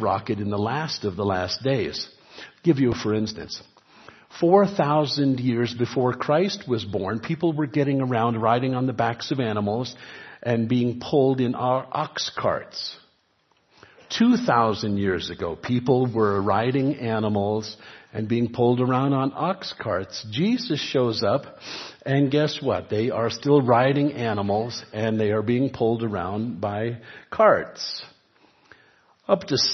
rocket in the last of the last days. Give you for instance. 4,000 years before Christ was born, people were getting around riding on the backs of animals and being pulled in ox carts. 2,000 years ago, people were riding animals and being pulled around on ox carts. Jesus shows up, and guess what? They are still riding animals, and they are being pulled around by carts. Up to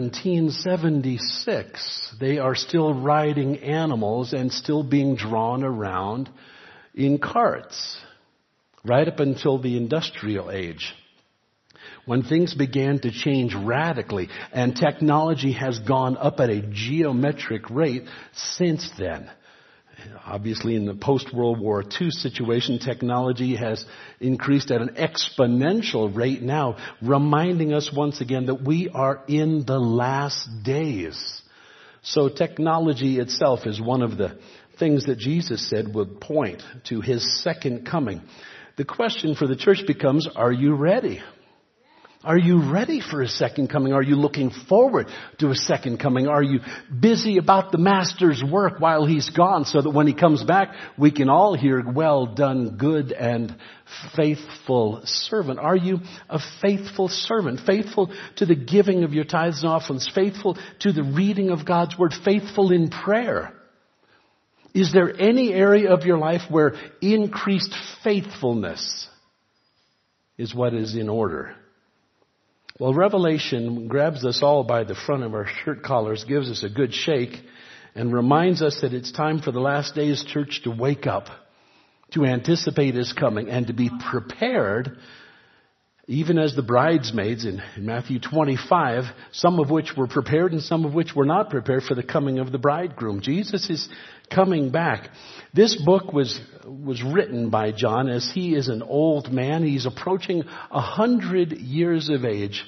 1776, they are still riding animals and still being drawn around in carts, right up until the industrial age, when things began to change radically, and technology has gone up at a geometric rate since then. Obviously, in the post-World War II situation, technology has increased at an exponential rate now, reminding us once again that we are in the last days. So technology itself is one of the things that Jesus said would point to his second coming. The question for the church becomes, are you ready? Are you ready for a second coming? Are you looking forward to a second coming? Are you busy about the Master's work while he's gone so that when he comes back, we can all hear, well done, good and faithful servant? Are you a faithful servant? Faithful to the giving of your tithes and offerings? Faithful to the reading of God's word? Faithful in prayer? Is there any area of your life where increased faithfulness is what is in order? Well, Revelation grabs us all by the front of our shirt collars, gives us a good shake, and reminds us that it's time for the last days church to wake up, to anticipate his coming, and to be prepared, even as the bridesmaids in Matthew 25, some of which were prepared and some of which were not prepared for the coming of the bridegroom. Jesus is coming back. This book was written by John as he is an old man. He's approaching 100 years of age.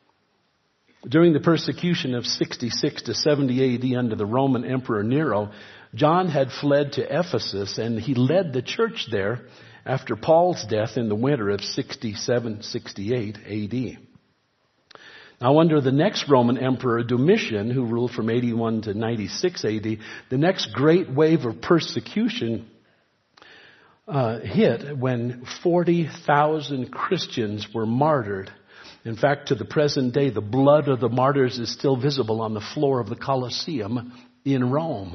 During the persecution of 66 to 70 AD under the Roman Emperor Nero, John had fled to Ephesus, and he led the church there after Paul's death in the winter of 67-68 AD. Now, under the next Roman Emperor, Domitian, who ruled from 81 to 96 AD, the next great wave of persecution hit when 40,000 Christians were martyred. In fact, to the present day, the blood of the martyrs is still visible on the floor of the Colosseum in Rome.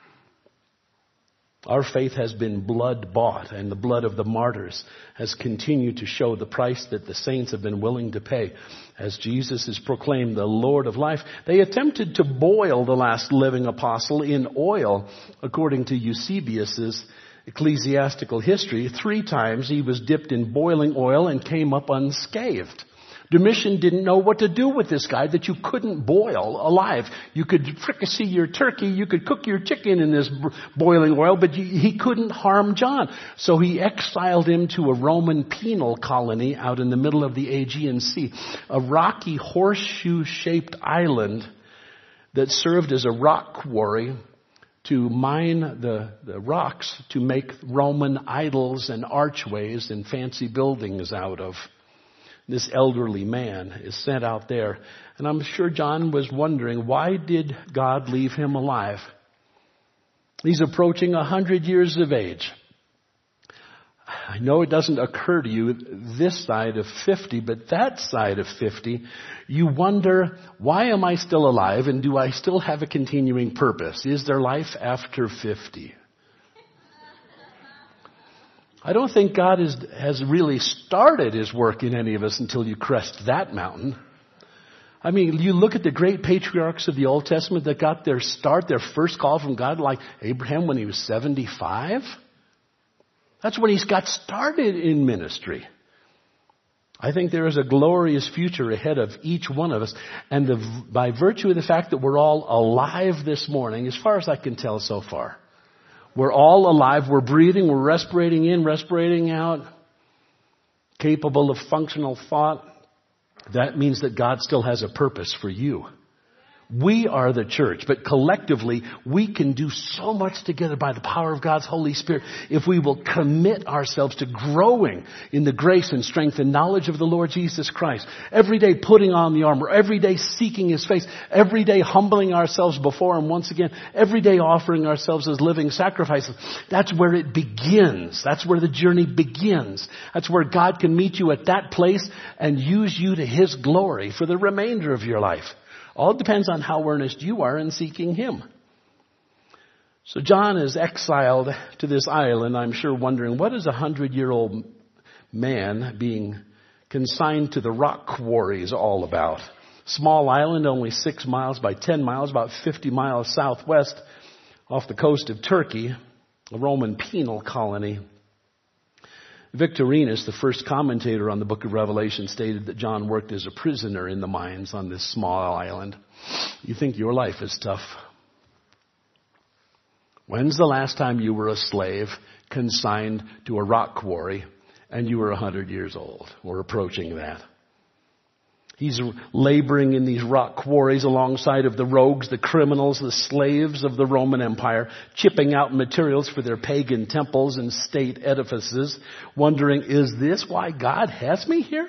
Our faith has been blood bought, and the blood of the martyrs has continued to show the price that the saints have been willing to pay as Jesus is proclaimed the Lord of life. They attempted to boil the last living apostle in oil, according to Eusebius's ecclesiastical history. 3 times he was dipped in boiling oil and came up unscathed. Domitian didn't know what to do with this guy that you couldn't boil alive. You could fricassee your turkey, you could cook your chicken in this boiling oil, but he couldn't harm John. So he exiled him to a Roman penal colony out in the middle of the Aegean Sea, a rocky horseshoe-shaped island that served as a rock quarry to mine the rocks to make Roman idols and archways and fancy buildings out of. This elderly man is sent out there. And I'm sure John was wondering, why did God leave him alive? He's approaching 100 years of age. I know it doesn't occur to you this side of 50, but that side of 50, you wonder, why am I still alive and do I still have a continuing purpose? Is there life after 50? I don't think God has really started his work in any of us until you crest that mountain. I mean, you look at the great patriarchs of the Old Testament that got their start, their first call from God, like Abraham when he was 75. That's when he's got started in ministry. I think there is a glorious future ahead of each one of us. And by virtue of the fact that we're all alive this morning, as far as I can tell so far, we're all alive, we're breathing, we're respirating in, respirating out, capable of functional thought. That means that God still has a purpose for you. We are the church, but collectively we can do so much together by the power of God's Holy Spirit if we will commit ourselves to growing in the grace and strength and knowledge of the Lord Jesus Christ. Every day putting on the armor, every day seeking His face, every day humbling ourselves before Him once again, every day offering ourselves as living sacrifices. That's where it begins. That's where the journey begins. That's where God can meet you at that place and use you to His glory for the remainder of your life. All depends on how earnest you are in seeking Him. So John is exiled to this island, I'm sure wondering, what is a 100-year-old man being consigned to the rock quarries all about? Small island, only 6 miles by 10 miles, about 50 miles southwest off the coast of Turkey, a Roman penal colony. Victorinus, the first commentator on the book of Revelation, stated that John worked as a prisoner in the mines on this small island. You think your life is tough? When's the last time you were a slave consigned to a rock quarry and you were 100 years old or approaching that? He's laboring in these rock quarries alongside of the rogues, the criminals, the slaves of the Roman Empire, chipping out materials for their pagan temples and state edifices, wondering, is this why God has me here?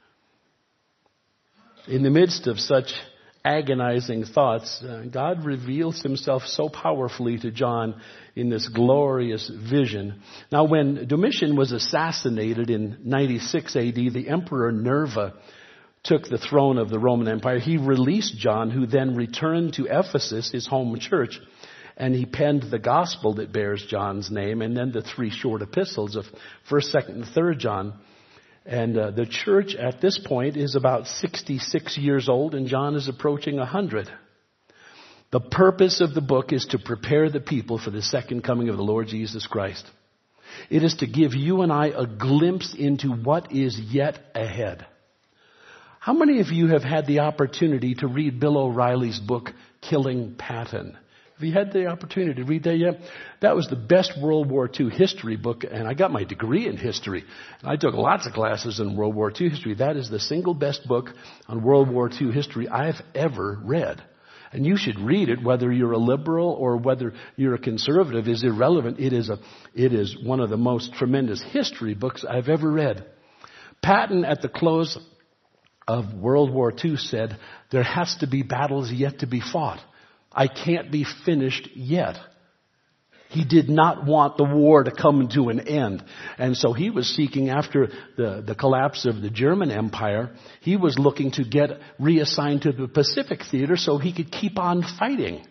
In the midst of such agonizing thoughts, God reveals Himself so powerfully to John in this glorious vision. Now, when Domitian was assassinated in 96 AD, the Emperor Nerva took the throne of the Roman Empire. He released John, who then returned to Ephesus, his home church, and he penned the gospel that bears John's name, and then the 3 short epistles of 1st, 2nd, and 3rd John. And the church at this point is about 66 years old, and John is approaching 100. The purpose of the book is to prepare the people for the second coming of the Lord Jesus Christ. It is to give you and I a glimpse into what is yet ahead. How many of you have had the opportunity to read Bill O'Reilly's book, Killing Patton? Have you had the opportunity to read that yet? That was the best World War II history book, and I got my degree in history. I took lots of classes in World War II history. That is the single best book on World War II history I've ever read. And you should read it, whether you're a liberal or whether you're a conservative is irrelevant. It is one of the most tremendous history books I've ever read. Patton, at the close of World War II, said, there has to be battles yet to be fought. I can't be finished yet. He did not want the war to come to an end. And so he was seeking, after the collapse of the German Empire, he was looking to get reassigned to the Pacific Theater so he could keep on fighting.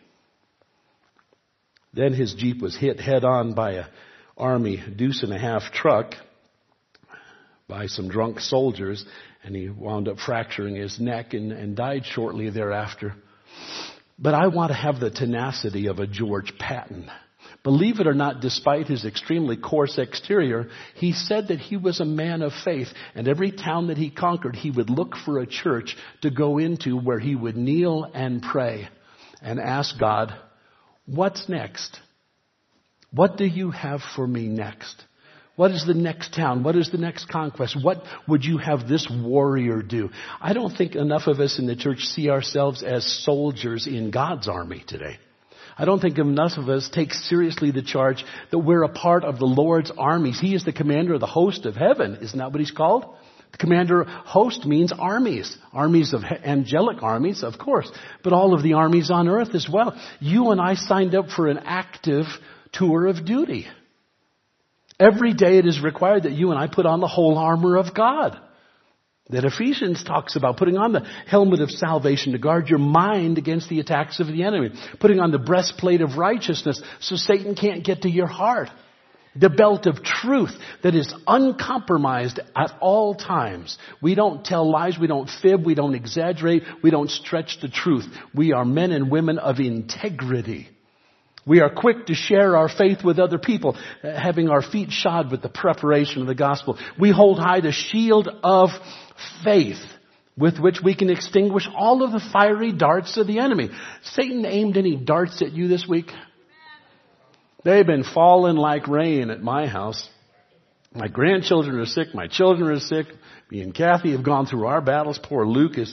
Then his Jeep was hit head on by a Army deuce-and-a-half truck by some drunk soldiers, and he wound up fracturing his neck and died shortly thereafter. But I want to have the tenacity of a George Patton. Believe it or not, despite his extremely coarse exterior, he said that he was a man of faith. And every town that he conquered, he would look for a church to go into where he would kneel and pray and ask God, what's next? What do you have for me next? What is the next town? What is the next conquest? What would you have this warrior do? I don't think enough of us in the church see ourselves as soldiers in God's army today. I don't think enough of us take seriously the charge that we're a part of the Lord's armies. He is the commander of the host of heaven. Isn't that what He's called? The commander host means armies. Armies of angelic armies, of course, but all of the armies on earth as well. You and I signed up for an active tour of duty. Every day it is required that you and I put on the whole armor of God. That Ephesians talks about putting on the helmet of salvation to guard your mind against the attacks of the enemy. Putting on the breastplate of righteousness so Satan can't get to your heart. The belt of truth that is uncompromised at all times. We don't tell lies, we don't fib, we don't exaggerate, we don't stretch the truth. We are men and women of integrity. We are quick to share our faith with other people, having our feet shod with the preparation of the gospel. We hold high the shield of faith with which we can extinguish all of the fiery darts of the enemy. Satan aimed any darts at you this week? They've been falling like rain at my house. My grandchildren are sick. My children are sick. Me and Kathy have gone through our battles. Poor Luke is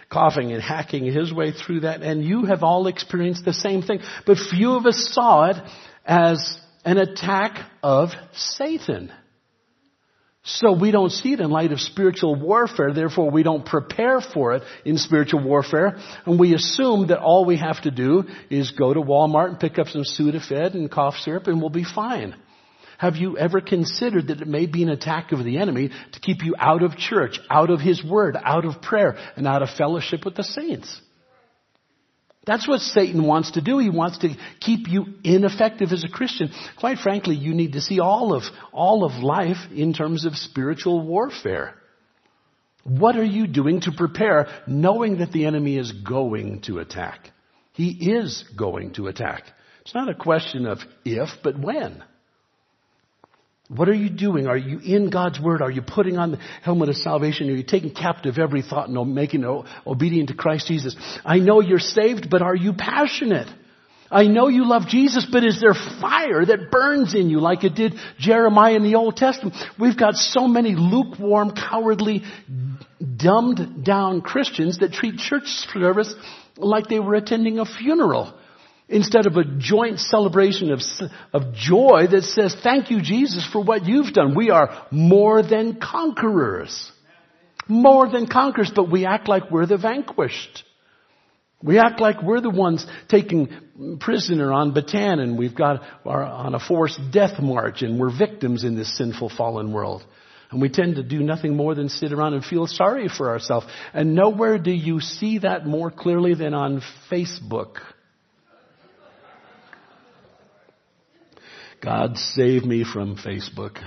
coughing and hacking his way through that. And you have all experienced the same thing. But few of us saw it as an attack of Satan. So we don't see it in light of spiritual warfare. Therefore, we don't prepare for it in spiritual warfare. And we assume that all we have to do is go to Walmart and pick up some Sudafed and cough syrup and we'll be fine. Have you ever considered that it may be an attack of the enemy to keep you out of church, out of his word, out of prayer, and out of fellowship with the saints? That's what Satan wants to do. He wants to keep you ineffective as a Christian. Quite frankly, you need to see all of life in terms of spiritual warfare. What are you doing to prepare, knowing that the enemy is going to attack? He is going to attack. It's not a question of if, but when. What are you doing? Are you in God's Word? Are you putting on the helmet of salvation? Are you taking captive every thought and making it obedient to Christ Jesus? I know you're saved, but are you passionate? I know you love Jesus, but is there fire that burns in you like it did Jeremiah in the Old Testament? We've got so many lukewarm, cowardly, dumbed down Christians that treat church service like they were attending a funeral, instead of a joint celebration of joy that says, thank you, Jesus, for what you've done. We are more than conquerors. More than conquerors, but we act like we're the vanquished. We act like we're the ones taken prisoner on Bataan, and we've got on a forced death march, and we're victims in this sinful, fallen world. And we tend to do nothing more than sit around and feel sorry for ourselves. And nowhere do you see that more clearly than on Facebook. God save me from Facebook.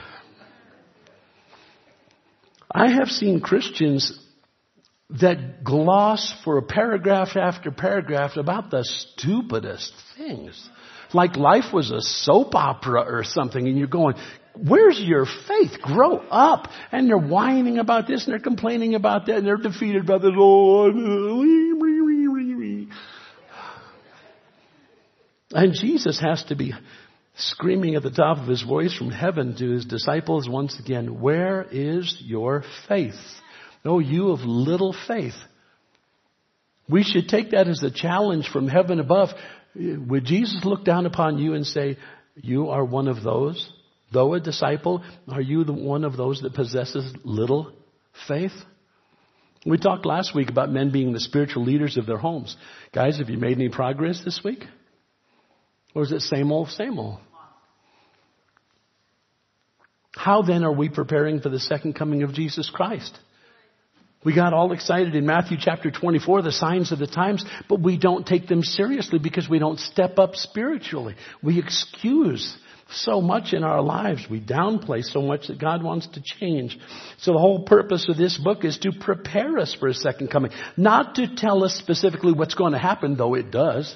I have seen Christians that gloss for paragraph after paragraph about the stupidest things. Like life was a soap opera or something, and you're going, where's your faith? Grow up. And they're whining about this, and they're complaining about that, and they're defeated by this. And Jesus has to be screaming at the top of his voice from heaven to his disciples once again, where is your faith? Oh, you of little faith. We should take that as a challenge from heaven above. Would Jesus look down upon you and say, you are one of those? Though a disciple, are you the one of those that possesses little faith? We talked last week about men being the spiritual leaders of their homes. Guys, have you made any progress this week? Or is it same old, same old? How then are we preparing for the second coming of Jesus Christ? We got all excited in Matthew chapter 24, the signs of the times, but we don't take them seriously because we don't step up spiritually. We excuse so much in our lives. We downplay so much that God wants to change. So the whole purpose of this book is to prepare us for his second coming. Not to tell us specifically what's going to happen, though it does.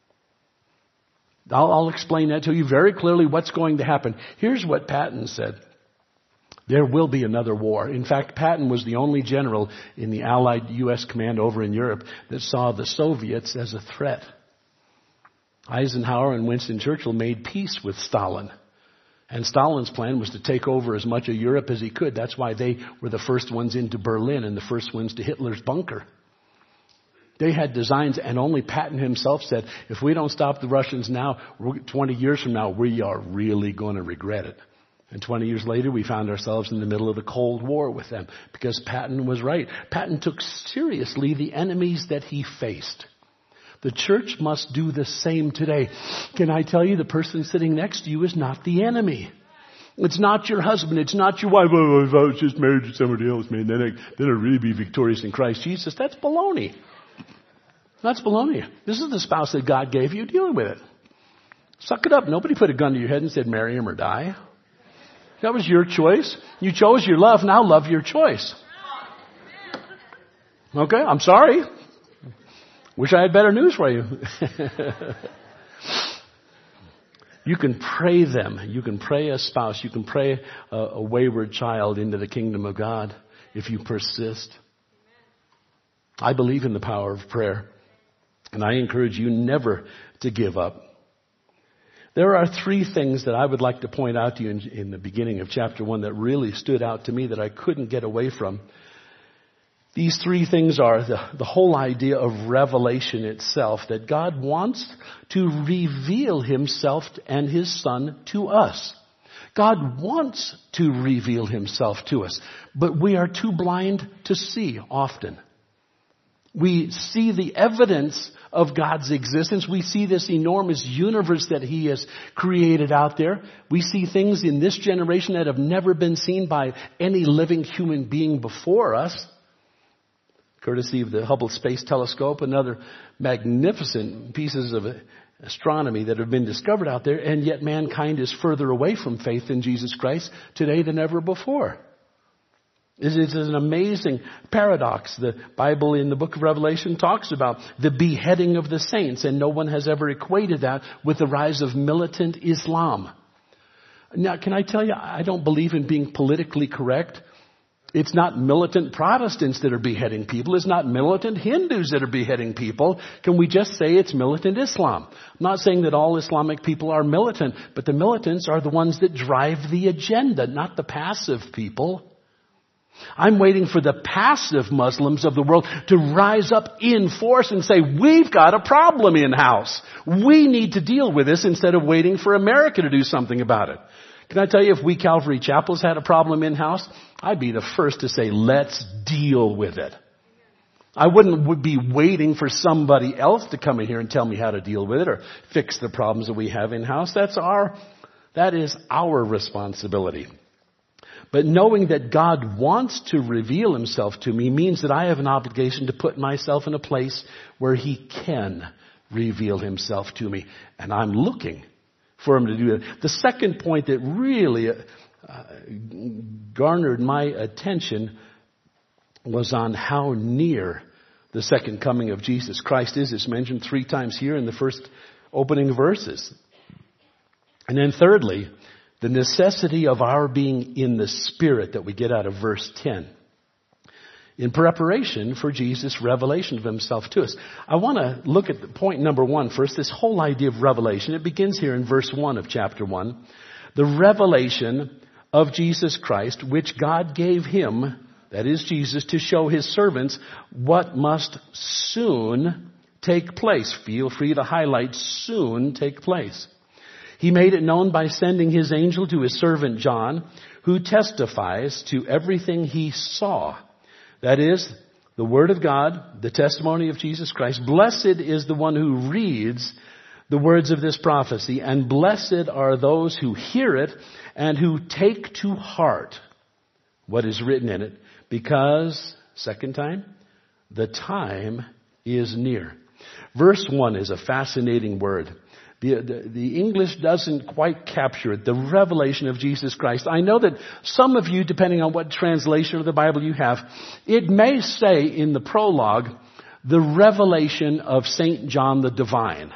I'll explain that to you very clearly what's going to happen. Here's what Patton said. There will be another war. In fact, Patton was the only general in the Allied U.S. command over in Europe that saw the Soviets as a threat. Eisenhower and Winston Churchill made peace with Stalin. And Stalin's plan was to take over as much of Europe as he could. That's why they were the first ones into Berlin and the first ones to Hitler's bunker. They had designs, and only Patton himself said, if we don't stop the Russians now, 20 years from now, we are really going to regret it. And 20 years later, we found ourselves in the middle of the Cold War with them because Patton was right. Patton took seriously the enemies that he faced. The church must do the same today. Can I tell you, the person sitting next to you is not the enemy. It's not your husband. It's not your wife. Oh, if I was just married to somebody else, man, then I'd really be victorious in Christ Jesus. That's baloney. That's baloney. This is the spouse that God gave you. Dealing with it. Suck it up. Nobody put a gun to your head and said, marry him or die. That was your choice. You chose your love. Now love your choice. Okay, I'm sorry. Wish I had better news for you. You can pray them. You can pray a spouse. You can pray a wayward child into the kingdom of God if you persist. I believe in the power of prayer. And I encourage you never to give up. There are three things that I would like to point out to you in the beginning of chapter 1 that really stood out to me that I couldn't get away from. These three things are the whole idea of revelation itself, that God wants to reveal himself and his Son to us. God wants to reveal himself to us, but we are too blind to see often. We see the evidence of God's existence. We see this enormous universe that he has created out there. We see things in this generation that have never been seen by any living human being before us, courtesy of the Hubble Space Telescope and other magnificent pieces of astronomy that have been discovered out there, and yet mankind is further away from faith in Jesus Christ today than ever before. It's an amazing paradox. The Bible in the book of Revelation talks about the beheading of the saints, and no one has ever equated that with the rise of militant Islam. Now, can I tell you, I don't believe in being politically correct. It's not militant Protestants that are beheading people. It's not militant Hindus that are beheading people. Can we just say it's militant Islam? I'm not saying that all Islamic people are militant, but the militants are the ones that drive the agenda, not the passive people. I'm waiting for the passive Muslims of the world to rise up in force and say, we've got a problem in-house. We need to deal with this instead of waiting for America to do something about it. Can I tell you, if we Calvary Chapels had a problem in-house, I'd be the first to say, let's deal with it. I wouldn't be waiting for somebody else to come in here and tell me how to deal with it or fix the problems that we have in-house. That is our responsibility. But knowing that God wants to reveal himself to me means that I have an obligation to put myself in a place where he can reveal himself to me. And I'm looking for him to do that. The second point that really garnered my attention was on how near the second coming of Jesus Christ is. It's mentioned 3 times here in the first opening verses. And then thirdly, the necessity of our being in the Spirit that we get out of verse 10. In preparation for Jesus' revelation of himself to us. I want to look at the point number 1 first, this whole idea of revelation. It begins here in verse 1 of chapter 1. The revelation of Jesus Christ, which God gave him, that is Jesus, to show his servants what must soon take place. Feel free to highlight soon take place. He made it known by sending his angel to his servant John, who testifies to everything he saw. That is, the Word of God, the testimony of Jesus Christ. Blessed is the one who reads the words of this prophecy, and blessed are those who hear it and who take to heart what is written in it, because, second time, the time is near. Verse 1 is a fascinating word. The English doesn't quite capture it, the revelation of Jesus Christ. I know that some of you, depending on what translation of the Bible you have, it may say in the prologue, the revelation of St. John the Divine.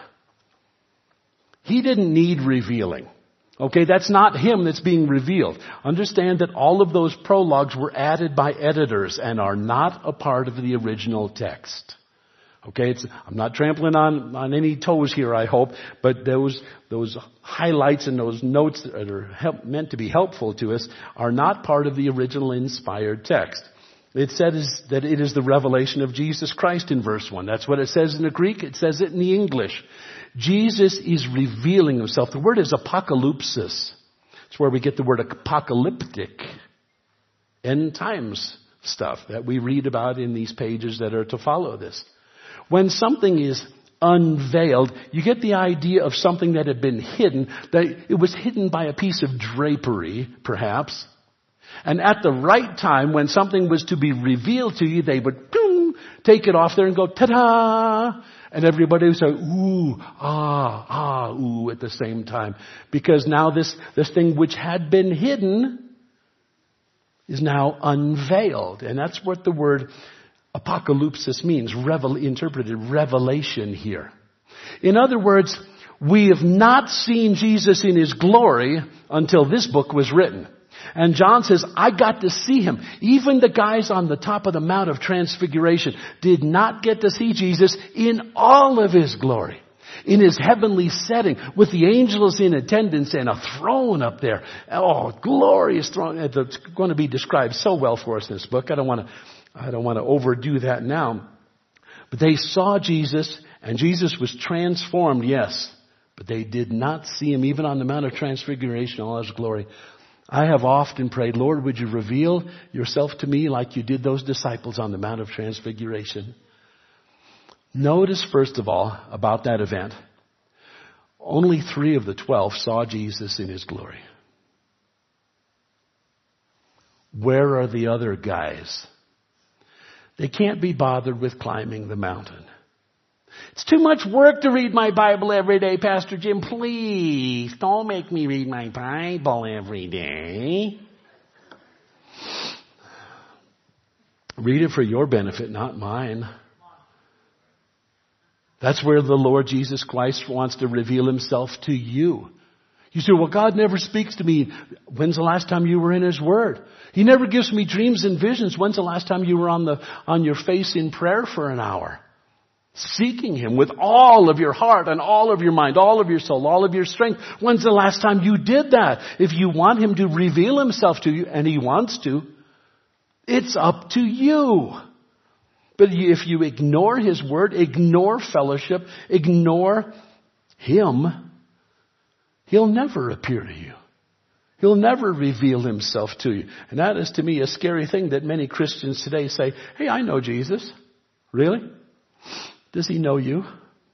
He didn't need revealing. Okay, that's not him that's being revealed. Understand that all of those prologues were added by editors and are not a part of the original text. Okay, I'm not trampling on any toes here, I hope, but those highlights and those notes that are meant to be helpful to us are not part of the original inspired text. It says that it is the revelation of Jesus Christ in verse 1. That's what it says in the Greek. It says it in the English. Jesus is revealing himself. The word is apocalypsis. It's where we get the word apocalyptic. End times stuff that we read about in these pages that are to follow this. When something is unveiled, you get the idea of something that had been hidden, that it was hidden by a piece of drapery, perhaps. And at the right time, when something was to be revealed to you, they would take it off there and go, ta-da! And everybody would say, ooh, ooh, at the same time. Because now this thing which had been hidden is now unveiled. And that's what the word apocalypsis means, interpreted revelation here. In other words, we have not seen Jesus in his glory until this book was written. And John says, I got to see him. Even the guys on the top of the Mount of Transfiguration did not get to see Jesus in all of his glory. In his heavenly setting, with the angels in attendance and a throne up there. Oh, glorious throne. It's going to be described so well for us in this book. I don't want to I don't want to overdo that now. But they saw Jesus, and Jesus was transformed, yes. But they did not see him, even on the Mount of Transfiguration, all his glory. I have often prayed, Lord, would you reveal yourself to me like you did those disciples on the Mount of Transfiguration? Notice, first of all, about that event, only 3 of the 12 saw Jesus in his glory. Where are the other guys? They can't be bothered with climbing the mountain. It's too much work to read my Bible every day, Pastor Jim. Please, don't make me read my Bible every day. Read it for your benefit, not mine. That's where the Lord Jesus Christ wants to reveal himself to you. You say, well, God never speaks to me. When's the last time you were in his word? He never gives me dreams and visions. When's the last time you were on your face in prayer for an hour? Seeking him with all of your heart and all of your mind, all of your soul, all of your strength. When's the last time you did that? If you want him to reveal himself to you, and he wants to, it's up to you. But if you ignore his word, ignore fellowship, ignore him, he'll never appear to you. He'll never reveal himself to you. And that is to me a scary thing that many Christians today say, hey, I know Jesus. Really? Does he know you?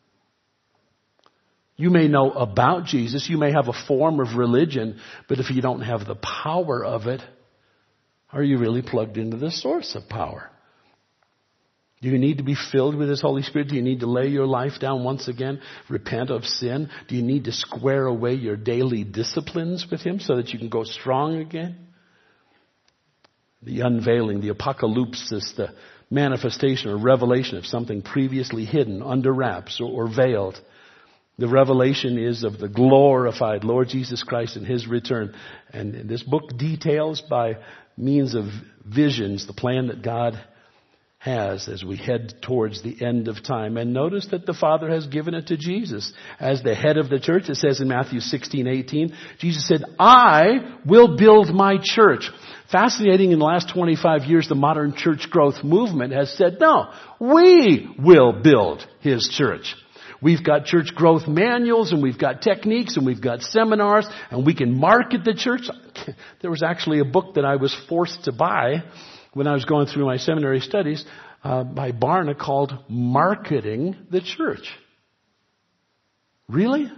You may know about Jesus. You may have a form of religion, but if you don't have the power of it, are you really plugged into the source of power? Do you need to be filled with his Holy Spirit? Do you need to lay your life down once again? Repent of sin? Do you need to square away your daily disciplines with him so that you can go strong again? The unveiling, the apocalypsis, the manifestation or revelation of something previously hidden under wraps or veiled. The revelation is of the glorified Lord Jesus Christ and his return. And this book details by means of visions the plan that God has as we head towards the end of time. And notice that the Father has given it to Jesus as the head of the church. It says in Matthew 16:18, Jesus said, I will build my church. Fascinating, in the last 25 years, the modern church growth movement has said, no, we will build his church. We've got church growth manuals, and we've got techniques, and we've got seminars, and we can market the church. There was actually a book that I was forced to buy when I was going through my seminary studies by Barna called Marketing the Church. Really?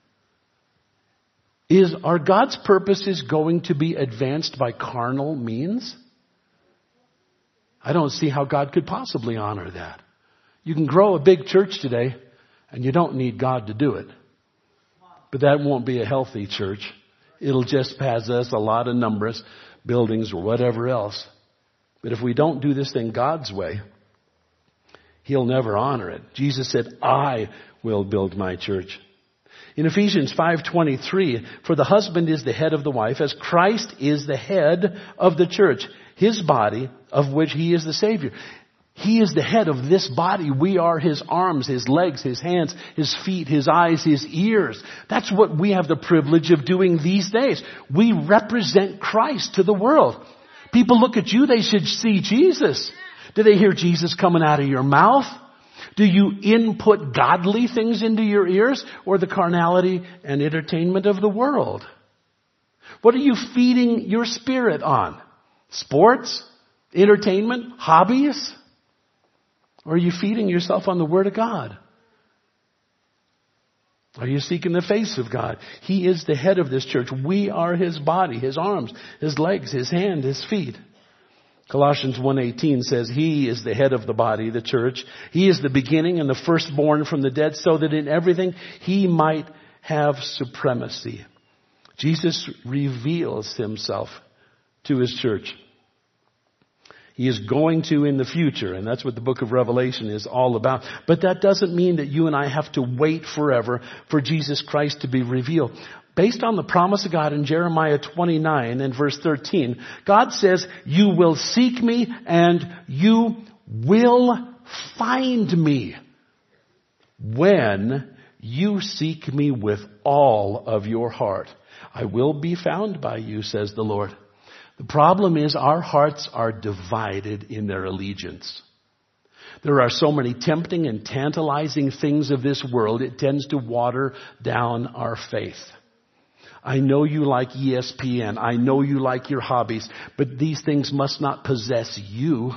Are God's purposes going to be advanced by carnal means? I don't see how God could possibly honor that. You can grow a big church today, and you don't need God to do it. But that won't be a healthy church. It'll just possess a lot of numbers, buildings, or whatever else. But if we don't do this thing God's way, he'll never honor it. Jesus said, I will build my church. In Ephesians 5:23, for the husband is the head of the wife, as Christ is the head of the church, his body, of which he is the Savior. He is the head of this body. We are his arms, his legs, his hands, his feet, his eyes, his ears. That's what we have the privilege of doing these days. We represent Christ to the world. People look at you, they should see Jesus. Do they hear Jesus coming out of your mouth? Do you input godly things into your ears, or the carnality and entertainment of the world? What are you feeding your spirit on? Sports? Entertainment? Hobbies? Or are you feeding yourself on the Word of God? Are you seeking the face of God? He is the head of this church. We are his body, his arms, his legs, his hand, his feet. Colossians 1:18 says, he is the head of the body, the church. He is the beginning and the firstborn from the dead, so that in everything he might have supremacy. Jesus reveals himself to his church. He is going to in the future, and that's what the book of Revelation is all about. But that doesn't mean that you and I have to wait forever for Jesus Christ to be revealed. Based on the promise of God in Jeremiah 29 and verse 13, God says, you will seek me and you will find me when you seek me with all of your heart. I will be found by you, says the Lord. The problem is our hearts are divided in their allegiance. There are so many tempting and tantalizing things of this world, it tends to water down our faith. I know you like ESPN. I know you like your hobbies, but these things must not possess you.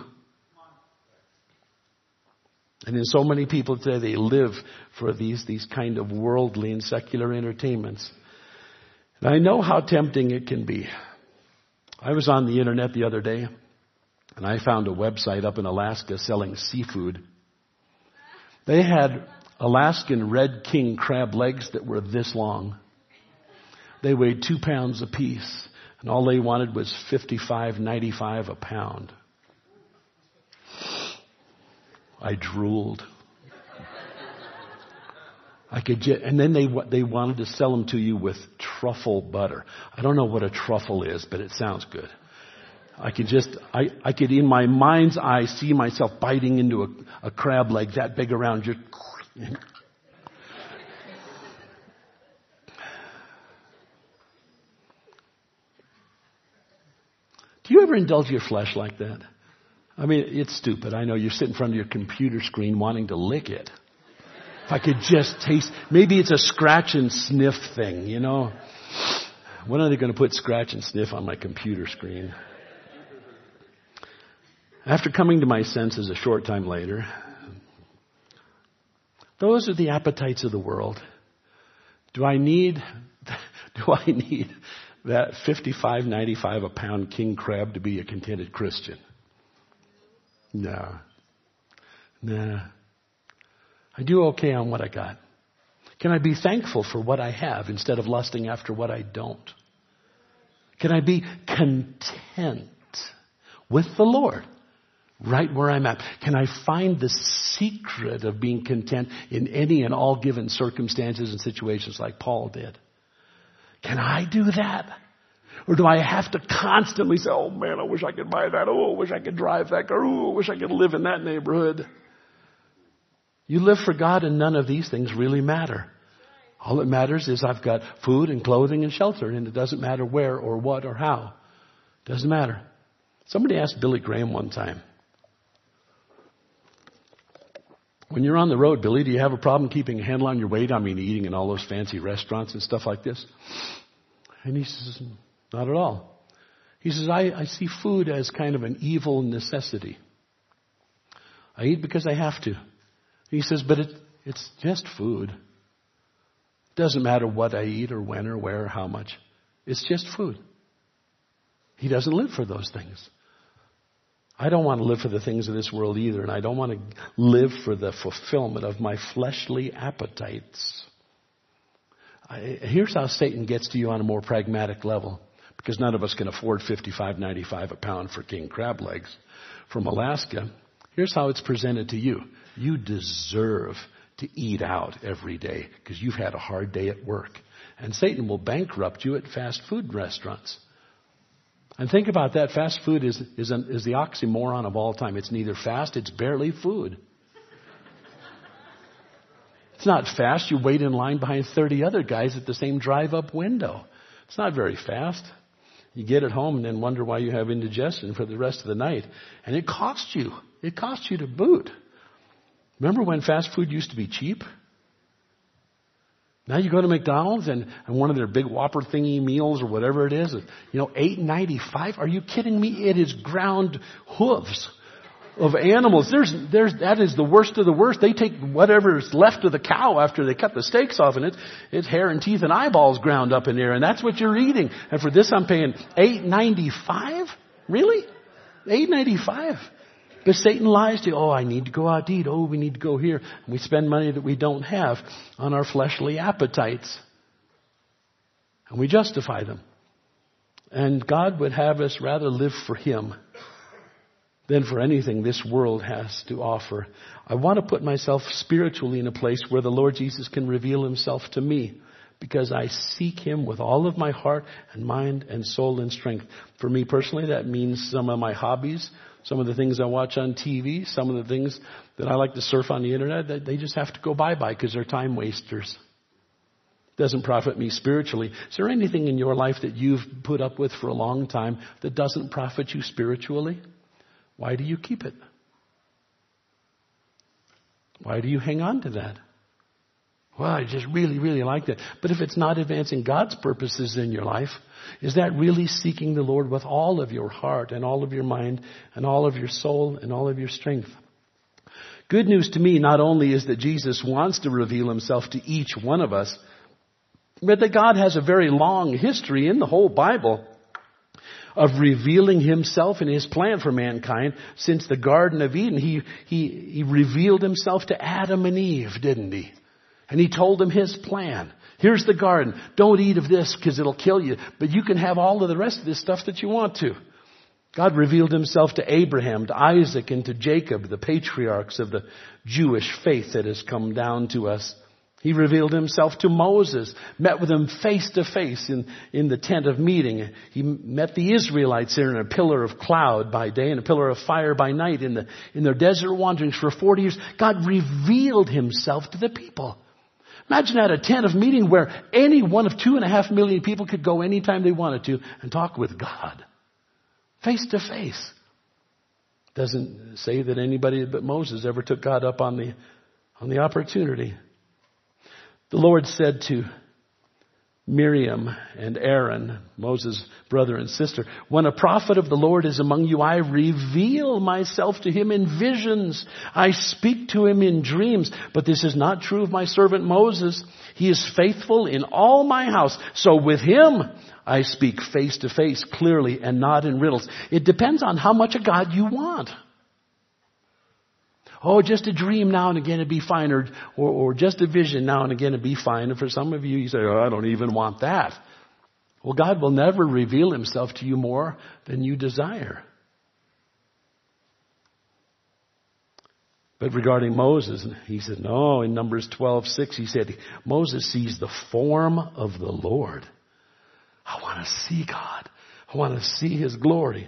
And in so many people today, they live for these kind of worldly and secular entertainments. And I know how tempting it can be. I was on the internet the other day, and I found a website up in Alaska selling seafood. They had Alaskan red king crab legs that were this long. They weighed 2 pounds apiece, and all they wanted was $55.95 a pound. I drooled. And then they wanted to sell them to you with truffle butter. I don't know what a truffle is, but it sounds good. I could in my mind's eye see myself biting into a crab leg that big around your. Do you ever indulge your flesh like that? I mean, it's stupid. I know you're sitting in front of your computer screen wanting to lick it. If I could just taste, maybe it's a scratch and sniff thing, you know. When are they going to put scratch and sniff on my computer screen? After coming to my senses a short time later, those are the appetites of the world. Do I need that $55.95 a pound king crab to be a contented Christian? No. Nah. I do okay on what I got. Can I be thankful for what I have instead of lusting after what I don't? Can I be content with the Lord right where I'm at? Can I find the secret of being content in any and all given circumstances and situations like Paul did? Can I do that? Or do I have to constantly say, oh man, I wish I could buy that. Oh, I wish I could drive that car. Oh, I wish I could live in that neighborhood. You live for God and none of these things really matter. All that matters is I've got food and clothing and shelter, and it doesn't matter where or what or how. It doesn't matter. Somebody asked Billy Graham one time, when you're on the road, Billy, do you have a problem keeping a handle on your weight? I mean, eating in all those fancy restaurants and stuff like this. And he says, not at all. He says, I see food as kind of an evil necessity. I eat because I have to. He says, but it's just food. It doesn't matter what I eat or when or where or how much. It's just food. He doesn't live for those things. I don't want to live for the things of this world either, and I don't want to live for the fulfillment of my fleshly appetites. Here's how Satan gets to you on a more pragmatic level, because none of us can afford $55.95 a pound for king crab legs from Alaska. Here's how it's presented to you. You deserve to eat out every day because you've had a hard day at work. And Satan will bankrupt you at fast food restaurants. And think about that. Fast food is the oxymoron of all time. It's neither fast, it's barely food. It's not fast. You wait in line behind 30 other guys at the same drive-up window. It's not very fast. You get it home and then wonder why you have indigestion for the rest of the night. And it costs you. It costs you to boot. Remember when fast food used to be cheap? Now you go to McDonald's and one of their big Whopper thingy meals or whatever it is, $8.95. Are you kidding me? It is ground hooves of animals. That is the worst of the worst. They take whatever's left of the cow after they cut the steaks off, and it's hair and teeth and eyeballs ground up in there, and that's what you're eating. And for this I'm paying $8.95? Really? $8.95? But Satan lies to you. Oh, I need to go out to eat. Oh, we need to go here. And we spend money that we don't have on our fleshly appetites. And we justify them. And God would have us rather live for Him than for anything this world has to offer. I want to put myself spiritually in a place where the Lord Jesus can reveal Himself to me, because I seek Him with all of my heart and mind and soul and strength. For me personally, that means some of my hobbies, some of the things I watch on TV, some of the things that I like to surf on the internet, that they just have to go bye-bye because they're time wasters. doesn't profit me spiritually. Is there anything in your life that you've put up with for a long time that doesn't profit you spiritually? Why do you keep it? Why do you hang on to that? Well, I just really, really like that. But if it's not advancing God's purposes in your life, is that really seeking the Lord with all of your heart and all of your mind and all of your soul and all of your strength? Good news to me not only is that Jesus wants to reveal himself to each one of us, but that God has a very long history in the whole Bible of revealing himself and his plan for mankind. Since the Garden of Eden, he revealed himself to Adam and Eve, didn't he? And he told them his plan. Here's the garden. Don't eat of this because it'll kill you. But you can have all of the rest of this stuff that you want to. God revealed himself to Abraham, to Isaac, and to Jacob, the patriarchs of the Jewish faith that has come down to us. He revealed himself to Moses, met with him face to face in the tent of meeting. He met the Israelites there in a pillar of cloud by day and a pillar of fire by night in their desert wanderings for 40 years. God revealed himself to the people. Imagine at a tent of meeting where any one of 2.5 million people could go anytime they wanted to and talk with God. Face to face. Doesn't say that anybody but Moses ever took God up on the opportunity. The Lord said to Miriam and Aaron, Moses' brother and sister, when a prophet of the Lord is among you, I reveal myself to him in visions. I speak to him in dreams. But this is not true of my servant Moses. He is faithful in all my house. So with him, I speak face to face, clearly, and not in riddles. It depends on how much of God you want. Oh, just a dream now and again would be fine, or just a vision now and again would be fine. And for some of you, you say, oh, I don't even want that. Well, God will never reveal himself to you more than you desire. But regarding Moses, he said, no, in Numbers 12:6, he said, Moses sees the form of the Lord. I want to see God. I want to see his glory.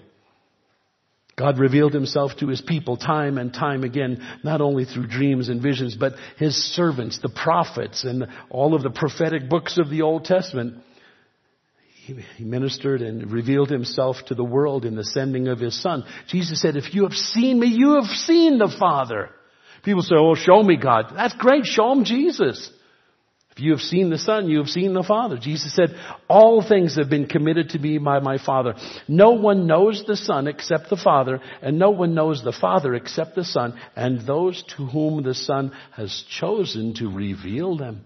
God revealed himself to his people time and time again, not only through dreams and visions, but his servants, the prophets, and all of the prophetic books of the Old Testament. He ministered and revealed himself to the world in the sending of his Son. Jesus said, if you have seen me, you have seen the Father. People say, oh, show me God. That's great. Show him Jesus. If you have seen the Son, you have seen the Father. Jesus said, all things have been committed to me by my Father. No one knows the Son except the Father, and no one knows the Father except the Son, and those to whom the Son has chosen to reveal them.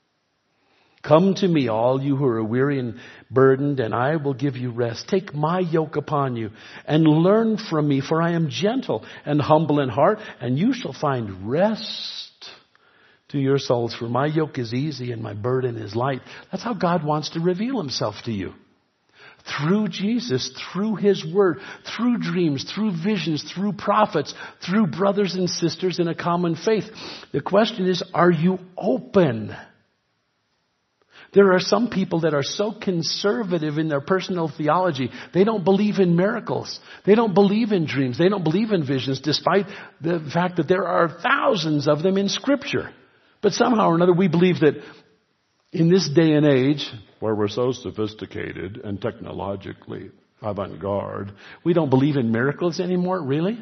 Come to me, all you who are weary and burdened, and I will give you rest. Take my yoke upon you and learn from me, for I am gentle and humble in heart, and you shall find rest to your souls, for my yoke is easy and my burden is light. That's how God wants to reveal himself to you. Through Jesus, through his word, through dreams, through visions, through prophets, through brothers and sisters in a common faith. The question is, are you open? There are some people that are so conservative in their personal theology, they don't believe in miracles. They don't believe in dreams. They don't believe in visions, despite the fact that there are thousands of them in Scripture. But somehow or another, we believe that in this day and age, where we're so sophisticated and technologically avant-garde, we don't believe in miracles anymore, really?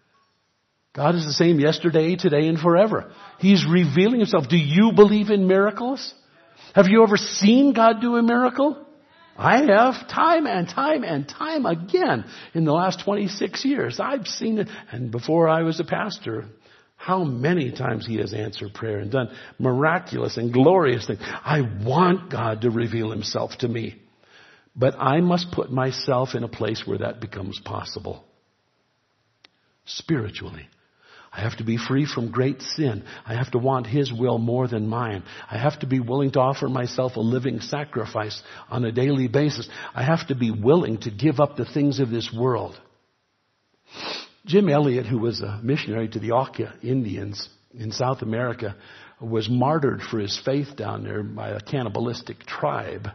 God is the same yesterday, today, and forever. He's revealing himself. Do you believe in miracles? Have you ever seen God do a miracle? I have, time and time and time again in the last 26 years. I've seen it. And before I was a pastor, how many times he has answered prayer and done miraculous and glorious things. I want God to reveal himself to me. But I must put myself in a place where that becomes possible. Spiritually. I have to be free from great sin. I have to want his will more than mine. I have to be willing to offer myself a living sacrifice on a daily basis. I have to be willing to give up the things of this world. Jim Elliot, who was a missionary to the Auca Indians in South America, was martyred for his faith down there by a cannibalistic tribe.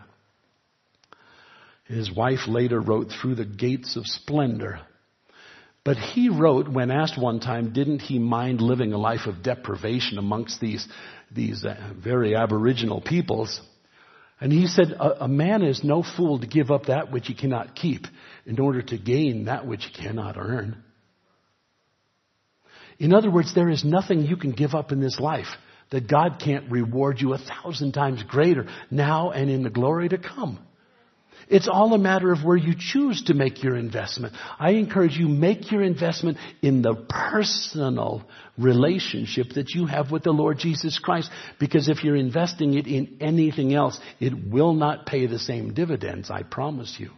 His wife later wrote Through the Gates of Splendor. But he wrote, when asked one time, didn't he mind living a life of deprivation amongst these very aboriginal peoples? And he said, a man is no fool to give up that which he cannot keep in order to gain that which he cannot earn. In other words, there is nothing you can give up in this life that God can't reward you 1,000 times greater now and in the glory to come. It's all a matter of where you choose to make your investment. I encourage you, make your investment in the personal relationship that you have with the Lord Jesus Christ. Because if you're investing it in anything else, it will not pay the same dividends, I promise you.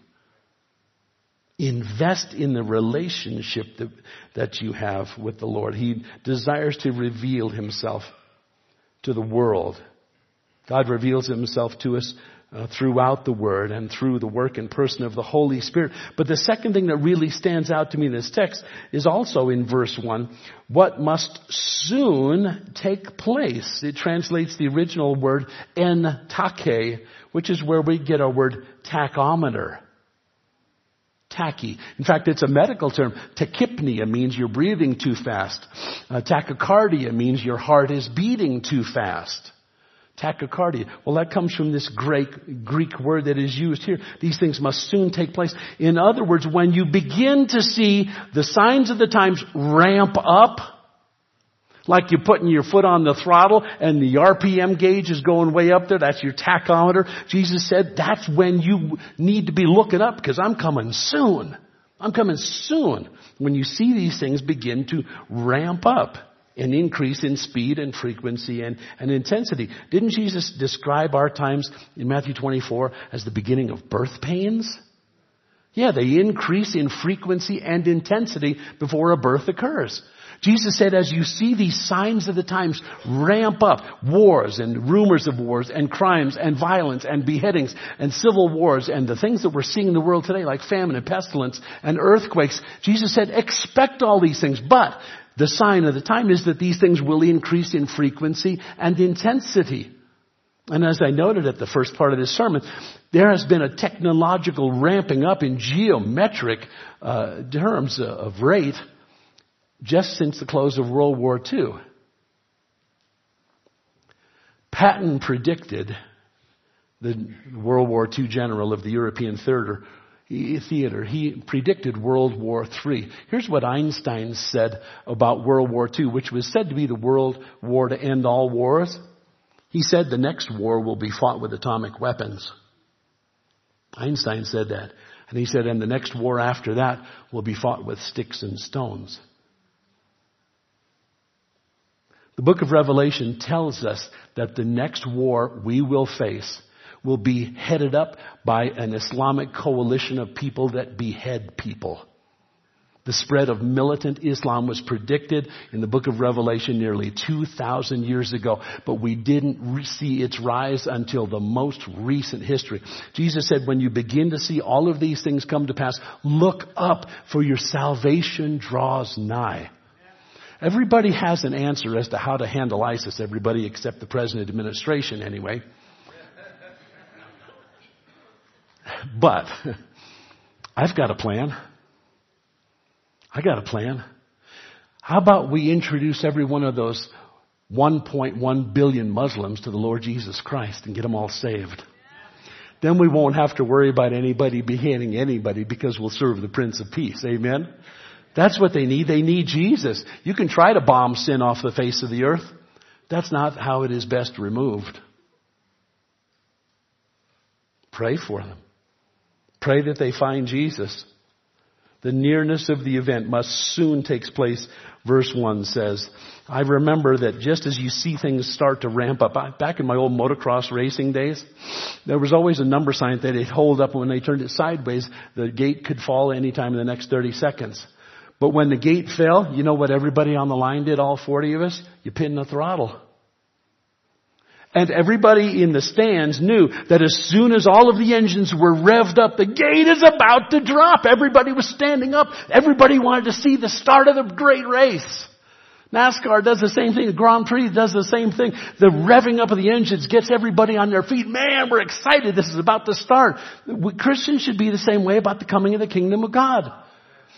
Invest in the relationship that you have with the Lord. He desires to reveal himself to the world. God reveals himself to us throughout the Word and through the work and person of the Holy Spirit. But the second thing that really stands out to me in this text is also in verse 1, what must soon take place. It translates the original word en take, which is where we get our word tachometer. Tachy. In fact, it's a medical term. Tachypnea means you're breathing too fast. Tachycardia means your heart is beating too fast. Tachycardia. Well, that comes from this Greek word that is used here. These things must soon take place. In other words, when you begin to see the signs of the times ramp up, like you're putting your foot on the throttle and the RPM gauge is going way up there, that's your tachometer. Jesus said that's when you need to be looking up because I'm coming soon. I'm coming soon. When you see these things begin to ramp up. An increase in speed and frequency and intensity. Didn't Jesus describe our times in Matthew 24 as the beginning of birth pains? Yeah, they increase in frequency and intensity before a birth occurs. Jesus said, as you see these signs of the times ramp up, wars and rumors of wars and crimes and violence and beheadings and civil wars and the things that we're seeing in the world today like famine and pestilence and earthquakes, Jesus said, expect all these things, but the sign of the time is that these things will increase in frequency and intensity. And as I noted at the first part of this sermon, there has been a technological ramping up in geometric terms of rate just since the close of World War II. Patton predicted, the World War II general of the European theater, he predicted World War III. Here's what Einstein said about World War II, which was said to be the world war to end all wars. He said the next war will be fought with atomic weapons. Einstein said that. And he said, and the next war after that will be fought with sticks and stones. The book of Revelation tells us that the next war we will face will be headed up by an Islamic coalition of people that behead people. The spread of militant Islam was predicted in the book of Revelation nearly 2,000 years ago, but we didn't see its rise until the most recent history. Jesus said, when you begin to see all of these things come to pass, look up, for your salvation draws nigh. Everybody has an answer as to how to handle ISIS, everybody except the present administration anyway. But I've got a plan. I got a plan. How about we introduce every one of those 1.1 billion Muslims to the Lord Jesus Christ and get them all saved? Then we won't have to worry about anybody beheading anybody because we'll serve the Prince of Peace. Amen? That's what they need. They need Jesus. You can try to bomb sin off the face of the earth. That's not how it is best removed. Pray for them. Pray that they find Jesus. The nearness of the event must soon take place, verse 1 says. I remember that just as you see things start to ramp up, back in my old motocross racing days, there was always a number sign that they'd hold up, and when they turned it sideways, the gate could fall anytime in the next 30 seconds. But when the gate fell, you know what everybody on the line did, all 40 of us? You pinned the throttle. And everybody in the stands knew that as soon as all of the engines were revved up, the gate is about to drop. Everybody was standing up. Everybody wanted to see the start of the great race. NASCAR does the same thing. The Grand Prix does the same thing. The revving up of the engines gets everybody on their feet. Man, we're excited. This is about to start. Christians should be the same way about the coming of the kingdom of God.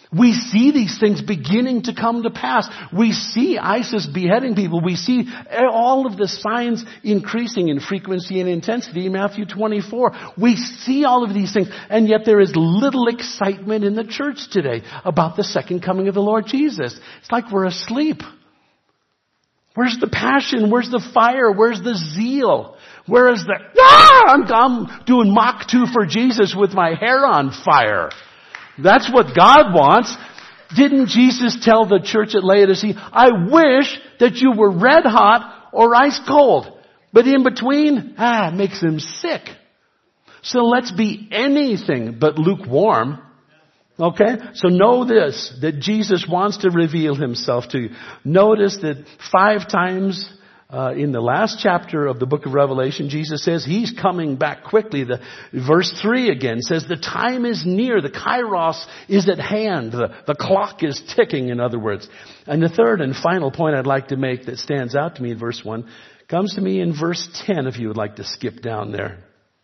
We see these things beginning to come to pass. We see ISIS beheading people. We see all of the signs increasing in frequency and intensity in Matthew 24. We see all of these things, and yet there is little excitement in the church today about the second coming of the Lord Jesus. It's like we're asleep. Where's the passion? Where's the fire? Where's the zeal? Where is the, I'm doing Mach 2 for Jesus with my hair on fire. That's what God wants. Didn't Jesus tell the church at Laodicea, I wish that you were red hot or ice cold. But in between, it makes him sick. So let's be anything but lukewarm. Okay? So know this, that Jesus wants to reveal himself to you. Notice that 5 times in the last chapter of the book of Revelation, Jesus says he's coming back quickly. Verse 3 again says the time is near. The kairos is at hand. The clock is ticking, in other words. And the third and final point I'd like to make that stands out to me in verse 1 comes to me in verse 10, if you would like to skip down there.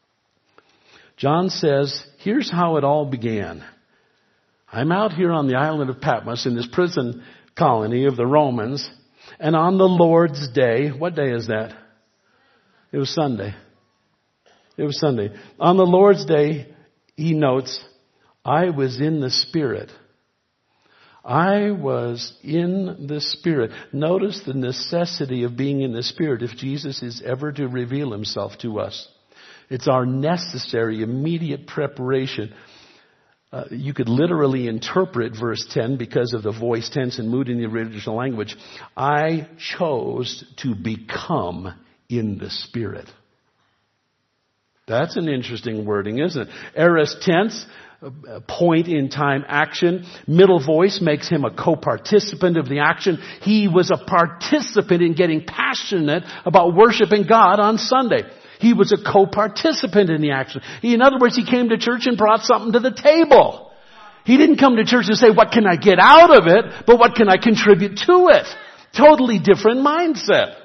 John says, here's how it all began. I'm out here on the island of Patmos in this prison colony of the Romans. And on the Lord's day, what day is that? It was Sunday. It was Sunday. On the Lord's day, he notes, I was in the Spirit. I was in the Spirit. Notice the necessity of being in the Spirit if Jesus is ever to reveal himself to us. It's our necessary, immediate preparation. You could literally interpret verse 10 because of the voice, tense, and mood in the original language. I chose to become in the Spirit. That's an interesting wording, isn't it? Aorist tense, point in time action. Middle voice makes him a co-participant of the action. He was a participant in getting passionate about worshiping God on Sunday. He was a co-participant in the action. In other words, he came to church and brought something to the table. He didn't come to church and say, what can I get out of it, but what can I contribute to it? Totally different mindset.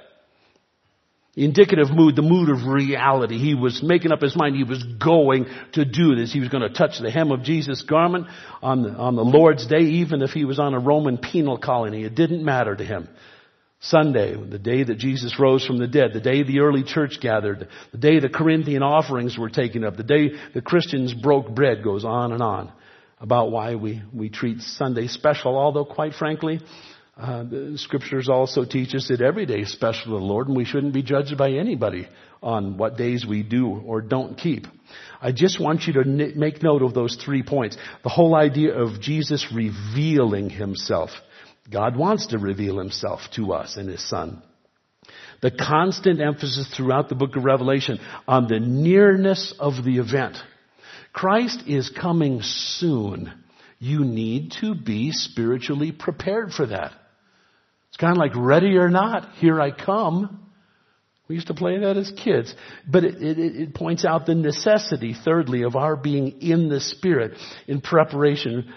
Indicative mood, the mood of reality. He was making up his mind. He was going to do this. He was going to touch the hem of Jesus' garment on the Lord's day, even if he was on a Roman penal colony. It didn't matter to him. Sunday, the day that Jesus rose from the dead, the day the early church gathered, the day the Corinthian offerings were taken up, the day the Christians broke bread, goes on and on about why we treat Sunday special, although quite frankly, the scriptures also teach us that every day is special to the Lord and we shouldn't be judged by anybody on what days we do or don't keep. I just want you to make note of those 3 points. The whole idea of Jesus revealing himself. God wants to reveal himself to us in his Son. The constant emphasis throughout the book of Revelation on the nearness of the event. Christ is coming soon. You need to be spiritually prepared for that. It's kind of like ready or not, here I come. We used to play that as kids. But it points out the necessity, thirdly, of our being in the Spirit in preparation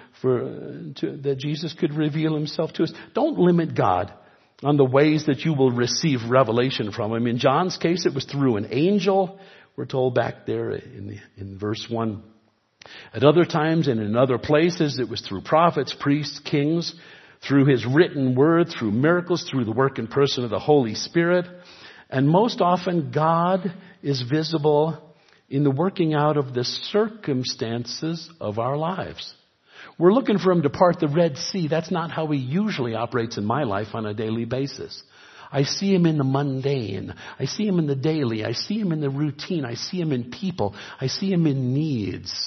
that Jesus could reveal himself to us. Don't limit God on the ways that you will receive revelation from him. In John's case, it was through an angel. We're told back there in verse 1. At other times and in other places, it was through prophets, priests, kings, through his written word, through miracles, through the work and person of the Holy Spirit. And most often, God is visible in the working out of the circumstances of our lives. We're looking for him to part the Red Sea. That's not how he usually operates in my life on a daily basis. I see him in the mundane. I see him in the daily. I see him in the routine. I see him in people. I see him in needs.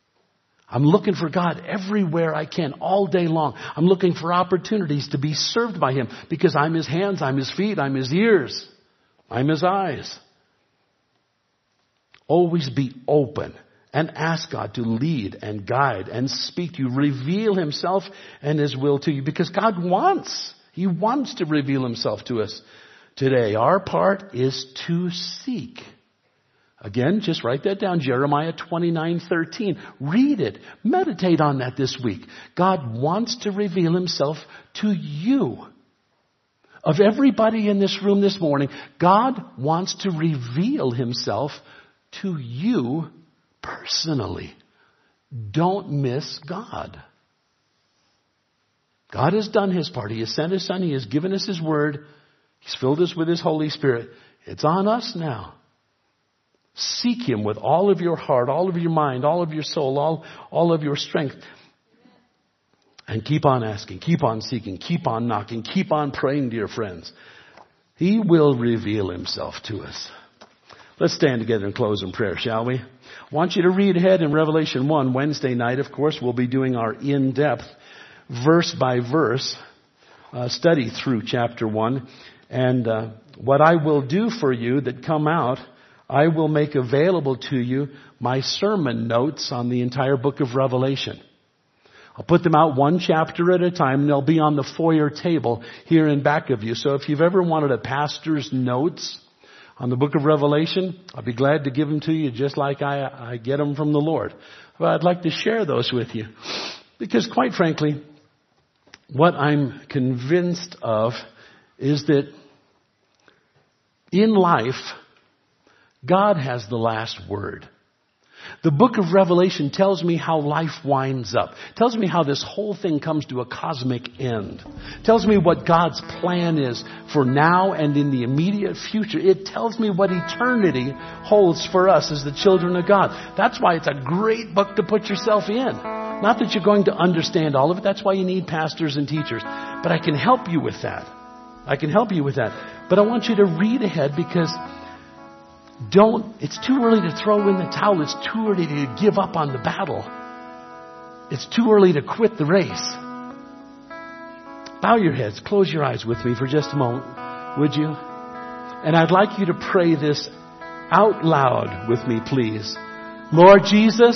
I'm looking for God everywhere I can, all day long. I'm looking for opportunities to be served by him because I'm his hands, I'm his feet, I'm his ears, I'm his eyes. Always be open and ask God to lead and guide and speak to you, reveal himself and his will to you because God He wants to reveal himself to us today. Our part is to seek. Again, just write that down. Jeremiah 29:13. Read it. Meditate on that this week. God wants to reveal himself to you. Of everybody in this room this morning, God wants to reveal himself to you personally. Don't miss God. God has done His part. He has sent His Son. He has given us His Word. He's filled us with His Holy Spirit. It's on us now. Seek Him with all of your heart, all of your mind, all of your soul, all of your strength. And keep on asking, keep on seeking, keep on knocking, keep on praying, dear friends. He will reveal Himself to us. Let's stand together and close in prayer, shall we? I want you to read ahead in Revelation 1. Wednesday night, of course, we'll be doing our in-depth, verse-by-verse study through chapter 1. And what I will do for you that come out, I will make available to you my sermon notes on the entire book of Revelation. I'll put them out one chapter at a time, and they'll be on the foyer table here in back of you. So if you've ever wanted a pastor's notes on the book of Revelation, I'll be glad to give them to you just like I get them from the Lord. But I'd like to share those with you. Because quite frankly, what I'm convinced of is that in life, God has the last word. The book of Revelation tells me how life winds up. Tells me how this whole thing comes to a cosmic end. Tells me what God's plan is for now and in the immediate future. It tells me what eternity holds for us as the children of God. That's why it's a great book to put yourself in. Not that you're going to understand all of it. That's why you need pastors and teachers. But I can help you with that. I can help you with that. But I want you to read ahead because it's too early to throw in the towel. It's too early to give up on the battle. It's too early to quit the race. Bow your heads. Close your eyes with me for just a moment, would you? And I'd like you to pray this out loud with me, please. Lord Jesus,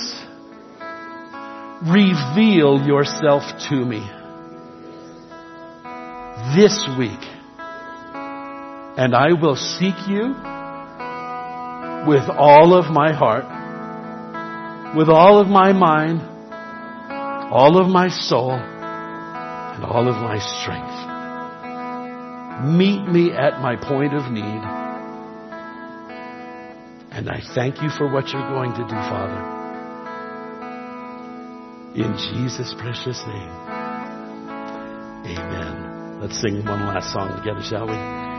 reveal yourself to me this week. And I will seek you with all of my heart, with all of my mind, all of my soul, and all of my strength. Meet me at my point of need. And I thank you for what you're going to do, Father. In Jesus' precious name. Amen. Let's sing one last song together, shall we?